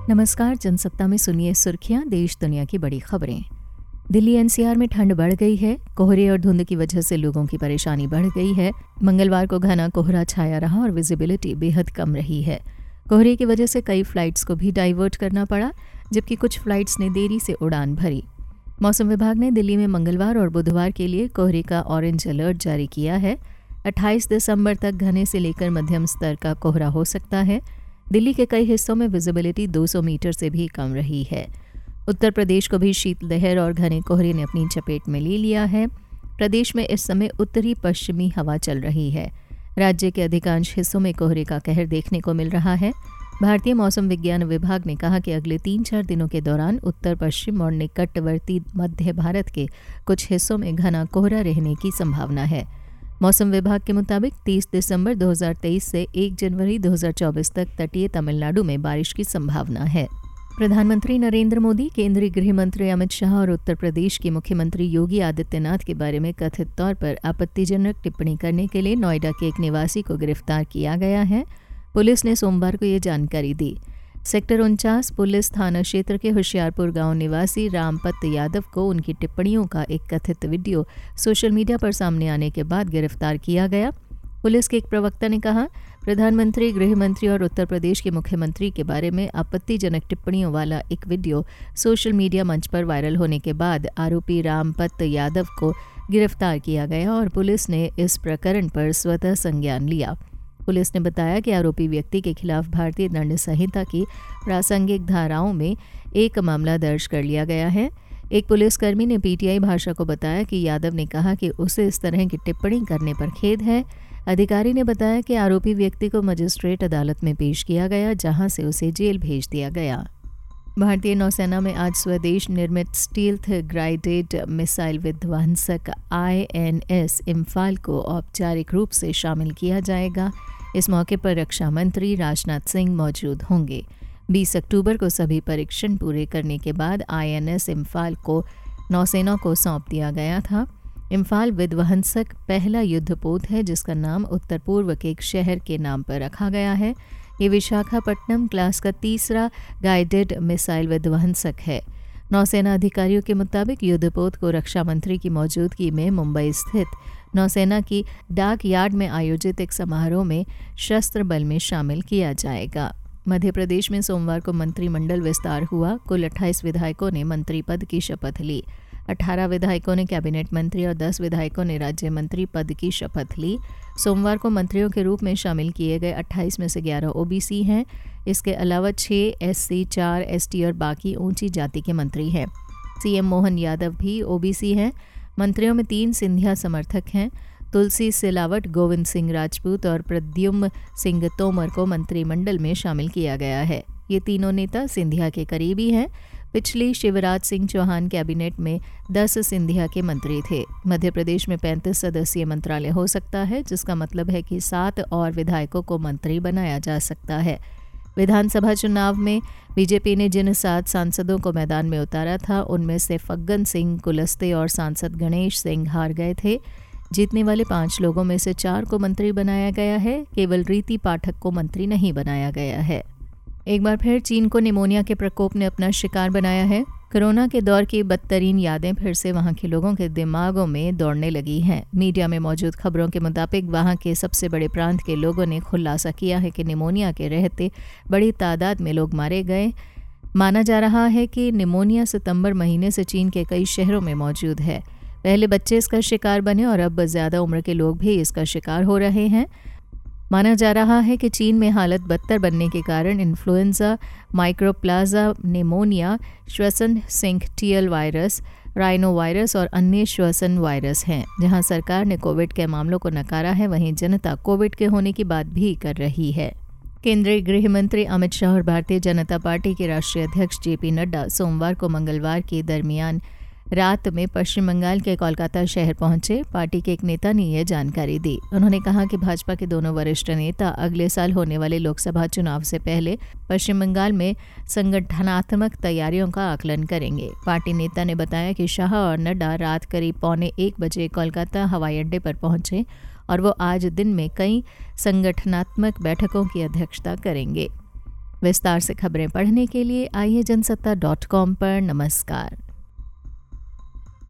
नमस्कार। जनसत्ता में सुनिए सुर्खियां, देश दुनिया की बड़ी खबरें। दिल्ली एनसीआर में ठंड बढ़ गई है। कोहरे और धुंध की वजह से लोगों की परेशानी बढ़ गई है। मंगलवार को घना कोहरा छाया रहा और विजिबिलिटी बेहद कम रही है। कोहरे की वजह से कई फ्लाइट्स को भी डाइवर्ट करना पड़ा, जबकि कुछ फ्लाइट्स ने देरी से उड़ान भरी। मौसम विभाग ने दिल्ली में मंगलवार और बुधवार के लिए कोहरे का ऑरेंज अलर्ट जारी किया है। 28 दिसंबर तक घने से लेकर मध्यम स्तर का कोहरा हो सकता है। दिल्ली के कई हिस्सों में विजिबिलिटी 200 मीटर से भी कम रही है। उत्तर प्रदेश को भी शीतलहर और घने कोहरे ने अपनी चपेट में ले लिया है। प्रदेश में इस समय उत्तरी पश्चिमी हवा चल रही है। राज्य के अधिकांश हिस्सों में कोहरे का कहर देखने को मिल रहा है। भारतीय मौसम विज्ञान विभाग ने कहा कि अगले 3-4 दिनों के दौरान उत्तर पश्चिम और निकटवर्ती मध्य भारत के कुछ हिस्सों में घना कोहरा रहने की संभावना है। मौसम विभाग के मुताबिक 30 दिसंबर 2023 से 1 जनवरी 2024 तक तटीय तमिलनाडु में बारिश की संभावना है। प्रधानमंत्री नरेंद्र मोदी, केंद्रीय गृह मंत्री अमित शाह और उत्तर प्रदेश के मुख्यमंत्री योगी आदित्यनाथ के बारे में कथित तौर पर आपत्तिजनक टिप्पणी करने के लिए नोएडा के एक निवासी को गिरफ्तार किया गया है। पुलिस ने सोमवार को ये जानकारी दी। सेक्टर 49 पुलिस थाना क्षेत्र के होशियारपुर गांव निवासी रामपत यादव को उनकी टिप्पणियों का एक कथित वीडियो सोशल मीडिया पर सामने आने के बाद गिरफ्तार किया गया। पुलिस के एक प्रवक्ता ने कहा, प्रधानमंत्री, गृह मंत्री और उत्तर प्रदेश के मुख्यमंत्री के बारे में आपत्तिजनक टिप्पणियों वाला एक वीडियो सोशल मीडिया मंच पर वायरल होने के बाद आरोपी रामपत यादव को गिरफ्तार किया गया और पुलिस ने इस प्रकरण पर स्वतः संज्ञान लिया। पुलिस ने बताया कि आरोपी व्यक्ति के खिलाफ भारतीय दंड संहिता की प्रासंगिक धाराओं में एक मामला दर्ज कर लिया गया है। एक पुलिसकर्मी ने पीटीआई भाषा को बताया कि यादव ने कहा कि उसे इस तरह की टिप्पणी करने पर खेद है। अधिकारी ने बताया कि आरोपी व्यक्ति को मजिस्ट्रेट अदालत में पेश किया गया, जहां से उसे जेल भेज दिया गया। भारतीय नौसेना में आज स्वदेश निर्मित स्टील्थ गाइडेड मिसाइल विध्वंसक INS इम्फाल को औपचारिक रूप से शामिल किया जाएगा। इस मौके पर रक्षा मंत्री राजनाथ सिंह मौजूद होंगे। 20 अक्टूबर को सभी परीक्षण पूरे करने के बाद INS इम्फाल को नौसेना को सौंप दिया गया था। इम्फाल विध्वंसक पहला युद्धपोत है जिसका नाम उत्तर पूर्व के एक शहर के नाम पर रखा गया है। ये विशाखापट्टनम क्लास का तीसरा गाइडेड मिसाइल विध्वंसक है। नौसेना अधिकारियों के मुताबिक युद्धपोत को रक्षा मंत्री की मौजूदगी में मुंबई स्थित नौसेना की डाक यार्ड में आयोजित एक समारोह में शस्त्र बल में शामिल किया जाएगा। मध्य प्रदेश में सोमवार को मंत्रिमंडल विस्तार हुआ। कुल 28 विधायकों ने मंत्री पद की शपथ ली। 18 विधायकों ने कैबिनेट मंत्री और 10 विधायकों ने राज्य मंत्री पद की शपथ ली। सोमवार को मंत्रियों के रूप में शामिल किए गए 28 में से 11 OBC हैं। इसके अलावा 6 SC, 4 ST और बाकी ऊंची जाति के मंत्री हैं। CM मोहन यादव भी OBC हैं। मंत्रियों में 3 सिंधिया समर्थक हैं। तुलसी सिलावट, गोविंद सिंह राजपूत और प्रद्युम्न सिंह तोमर को मंत्रिमंडल में शामिल किया गया है। ये तीनों नेता सिंधिया के करीबी हैं। पिछली शिवराज सिंह चौहान कैबिनेट में 10 सिंधिया के मंत्री थे। मध्य प्रदेश में 35 सदस्यीय मंत्रालय हो सकता है, जिसका मतलब है कि 7 और विधायकों को मंत्री बनाया जा सकता है। विधानसभा चुनाव में बीजेपी ने जिन 7 सांसदों को मैदान में उतारा था, उनमें से फग्गन सिंह कुलस्ते और सांसद गणेश सिंह हार गए थे। जीतने वाले 5 लोगों में से 4 को मंत्री बनाया गया है। केवल रीति पाठक को मंत्री नहीं बनाया गया है। एक बार फिर चीन को निमोनिया के प्रकोप ने अपना शिकार बनाया है। कोरोना के दौर की बदतरीन यादें फिर से वहां के लोगों के दिमागों में दौड़ने लगी हैं। मीडिया में मौजूद खबरों के मुताबिक वहां के सबसे बड़े प्रांत के लोगों ने खुलासा किया है कि निमोनिया के रहते बड़ी तादाद में लोग मारे गए। माना जा रहा है कि निमोनिया सितंबर महीने से चीन के कई शहरों में मौजूद है। पहले बच्चे इसका शिकार बने और अब ज़्यादा उम्र के लोग भी इसका शिकार हो रहे हैं। माना जा रहा है कि चीन में हालत बदतर बनने के कारण इन्फ्लुएंजा, माइक्रोप्लाज्मा निमोनिया, श्वसन सिंक्टियल वायरस, राइनो वायरस और अन्य श्वसन वायरस हैं। जहां सरकार ने कोविड के मामलों को नकारा है, वहीं जनता कोविड के होने की बात भी कर रही है। केंद्रीय गृह मंत्री अमित शाह और भारतीय जनता पार्टी के राष्ट्रीय अध्यक्ष JP नड्डा सोमवार को मंगलवार के दरमियान रात में पश्चिम बंगाल के कोलकाता शहर पहुंचे। पार्टी के एक नेता ने यह जानकारी दी। उन्होंने कहा कि भाजपा के दोनों वरिष्ठ नेता अगले साल होने वाले लोकसभा चुनाव से पहले पश्चिम बंगाल में संगठनात्मक तैयारियों का आकलन करेंगे। पार्टी नेता ने बताया कि शाह और नड्डा रात करीब 1:45 बजे कोलकाता हवाई अड्डे पर पहुंचे और वो आज दिन में कई संगठनात्मक बैठकों की अध्यक्षता करेंगे। विस्तार से खबरें पढ़ने के लिए आइए जनसत्ता.com पर। नमस्कार।